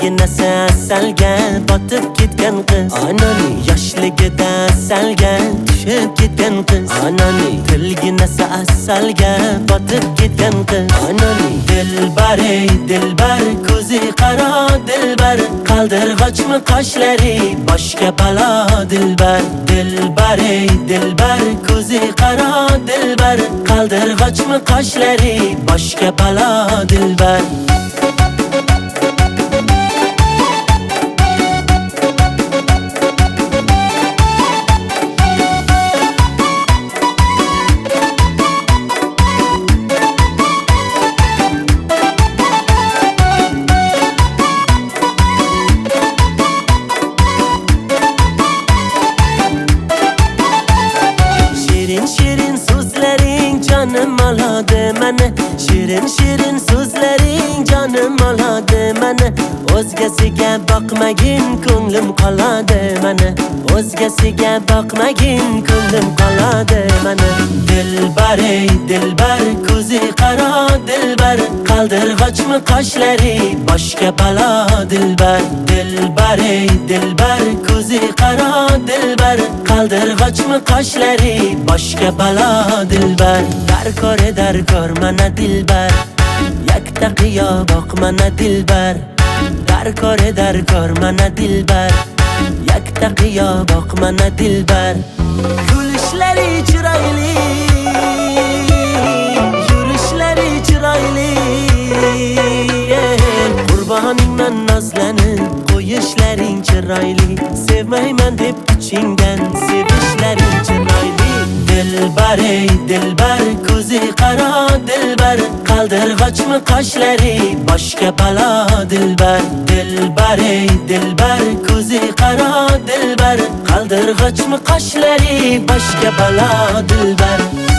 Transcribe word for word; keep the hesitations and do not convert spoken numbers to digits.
Tilginasi asalga botib ketgan qiz, anani yoshligida asalga tushib ketgan qiz, anani tilginasi asalga botib ketgan qiz, anani dilbar ey dilbar ko'zi qaro dilbar, qaldirg'ochmi qoshlari boshga balo dilbar, dilbar ey dilbar ko'zi qaro dilbar, qaldirg'ochmi qoshlari boshga balo dilbar. Canım aladı məni, şirin şirin sözlərin canım aladı məni, o'zgasiga boqmagin ko'nglim qoladi məni, o'zgasiga boqmagin ko'nglim qoladi məni. Dilbar ey dilbar ko'zi qaro dilbar, qaldirg'ochmi qoshlari boshga balo dilbar, dilbar ey dilbar ko'zi qaro dilbar, qaldirg'ochmi qoshlari boshga balo dilbar. Darkor darkor mana dilbar, yakta qiyo boq mana dilbar, darkor darkor mana dilbar, yakta qiyo boq mana dilbar. Kulishlari chiroyli, yurishlari chiroyli, qurboningman nozlanib qo'yishlaring chiroyli, sevmayman deb ichingdan sevishlaring chiroyli. Dilbar ey dilbar ko'zi qaro dilbar, qaldirg'ochmi qoshlari boshga balo dilbar, dilbar ey dilbar ko'zi qaro dilbar, qaldirg'ochmi qoshlari boshga balo dilbar.